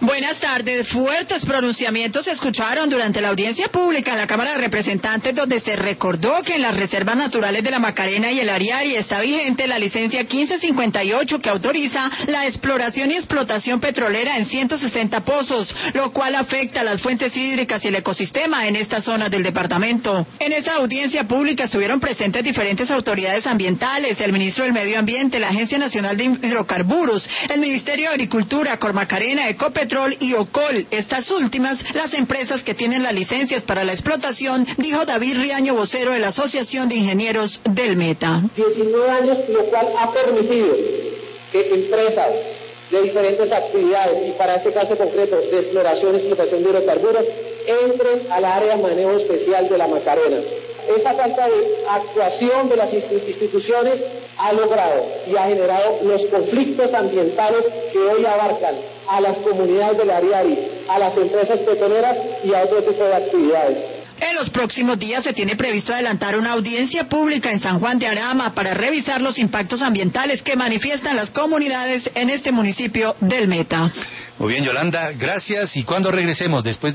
Buenas tardes. Fuertes pronunciamientos se escucharon durante la audiencia pública en la Cámara de Representantes, donde se recordó que en las reservas naturales de la Macarena y el Ariari está vigente la licencia 1558 que autoriza la exploración y explotación petrolera en 160 pozos, lo cual afecta a las fuentes hídricas y el ecosistema en esta zona del departamento. En esta audiencia pública estuvieron presentes diferentes autoridades ambientales, el ministro del Medio Ambiente, la Agencia Nacional de Hidrocarburos, el Ministerio de Agricultura, Cormacarena, Ecopetrol y OCOL, estas últimas las empresas que tienen las licencias para la explotación, dijo David Riaño, vocero de la Asociación de Ingenieros del Meta. 19 años, lo cual ha permitido que empresas de diferentes actividades, y para este caso concreto de exploración y explotación de hidrocarburos, entren al área de manejo especial de la Macarena. Esta falta de actuación de las instituciones ha logrado y ha generado los conflictos ambientales que hoy abarcan a las comunidades del Ariari, a las empresas petroleras y a otro tipo de actividades. En los próximos días se tiene previsto adelantar una audiencia pública en San Juan de Arama para revisar los impactos ambientales que manifiestan las comunidades en este municipio del Meta. Muy bien, Yolanda, gracias. ¿Y cuándo regresemos? Después